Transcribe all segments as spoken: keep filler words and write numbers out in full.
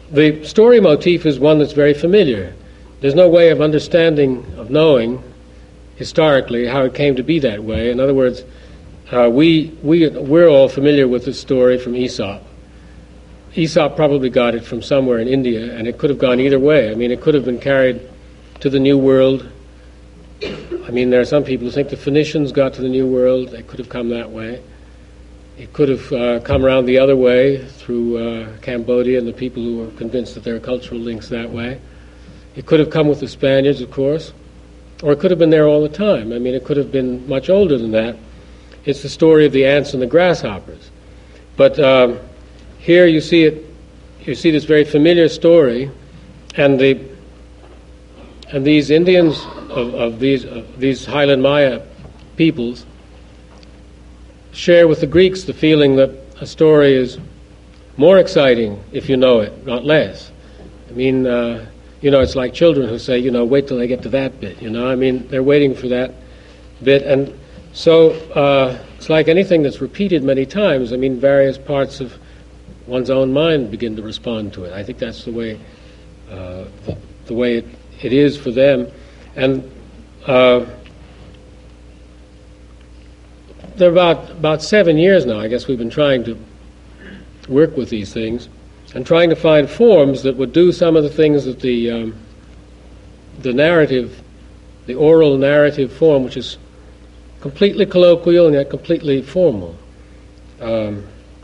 the story motif is one that's very familiar. There's no way of understanding, of knowing historically how it came to be that way. In other words, uh, we, we, we're all familiar with the story from Aesop. Aesop probably got it from somewhere in India, and it could have gone either way. I mean, it could have been carried to the New World. I mean, there are some people who think the Phoenicians got to the New World. They could have come that way. It could have uh, come around the other way through uh, Cambodia and the people who were convinced that there are cultural links that way. It could have come with the Spaniards, of course, or it could have been there all the time. I mean, it could have been much older than that. It's the story of the ants and the grasshoppers. But um, here you see it. You see this very familiar story, and the and these Indians of, of these of these Highland Maya peoples share with the Greeks the feeling that a story is more exciting if you know it, not less. I mean, uh, you know, it's like children who say, you know, wait till they get to that bit, you know. I mean, they're waiting for that bit. And so uh, it's like anything that's repeated many times. I mean, various parts of one's own mind begin to respond to it. I think that's the way uh, the, the way it, it is for them. And uh, there are about, about seven years now, I guess, we've been trying to work with these things and trying to find forms that would do some of the things that the um, the narrative, the oral narrative form, which is completely colloquial and yet completely formal, um,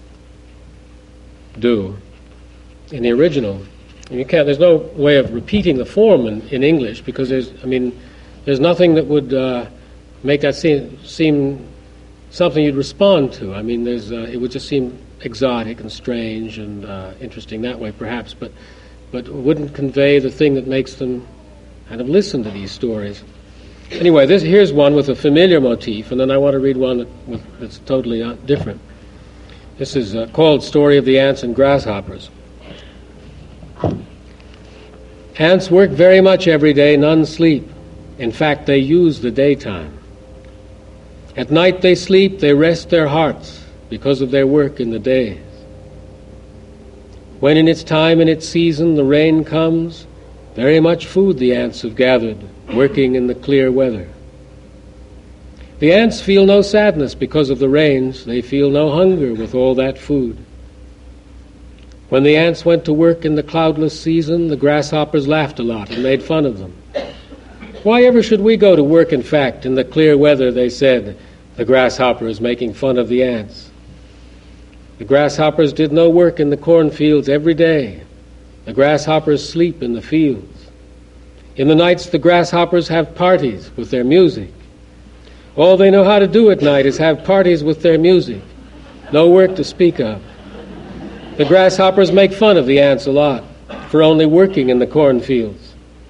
do in the original. And you can't. There's no way of repeating the form in, in English because there's. I mean, there's nothing that would uh, make that seem seem something you'd respond to. I mean, there's. Uh, it would just seem exotic and strange and uh, interesting that way, perhaps, but but wouldn't convey the thing that makes them kind of listen to these stories. Anyway, this here's one with a familiar motif, and then I want to read one that, with, that's totally uh, different. This is uh, called Story of the Ants and Grasshoppers. Ants work very much every day, none sleep. In fact, they use the daytime. At night they sleep, they rest their hearts because of their work in the days. When in its time and its season the rain comes, very much food the ants have gathered, working in the clear weather. The ants feel no sadness because of the rains, they feel no hunger with all that food. When the ants went to work in the cloudless season, the grasshoppers laughed a lot and made fun of them. Why ever should we go to work, in fact, in the clear weather, they said, the grasshoppers making fun of the ants. The grasshoppers did no work in the cornfields every day. The grasshoppers sleep in the fields. In the nights the grasshoppers have parties with their music. All they know how to do at night is have parties with their music. No work to speak of. The grasshoppers make fun of the ants a lot for only working in the cornfields.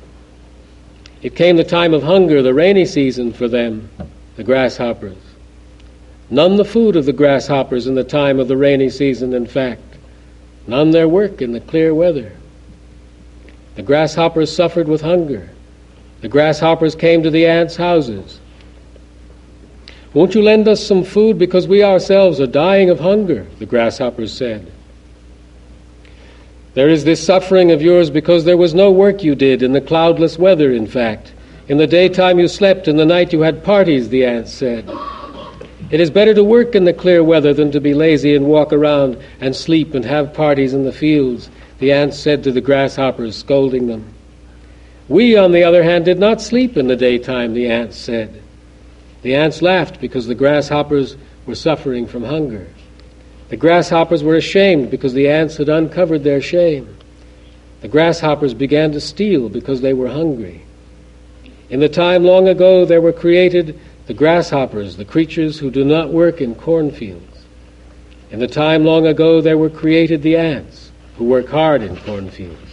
It came the time of hunger, the rainy season for them, the grasshoppers. None the food of the grasshoppers in the time of the rainy season, in fact. None their work in the clear weather. The grasshoppers suffered with hunger. The grasshoppers came to the ants' houses. Won't you lend us some food because we ourselves are dying of hunger, the grasshoppers said. There is this suffering of yours because there was no work you did in the cloudless weather, in fact. In the daytime you slept, in the night you had parties, the ants said. It is better to work in the clear weather than to be lazy and walk around and sleep and have parties in the fields, the ants said to the grasshoppers, scolding them. We, on the other hand, did not sleep in the daytime, the ants said. The ants laughed because the grasshoppers were suffering from hunger. The grasshoppers were ashamed because the ants had uncovered their shame. The grasshoppers began to steal because they were hungry. In the time long ago there were created the grasshoppers, the creatures who do not work in cornfields. In the time long ago there were created the ants, who work hard in cornfields.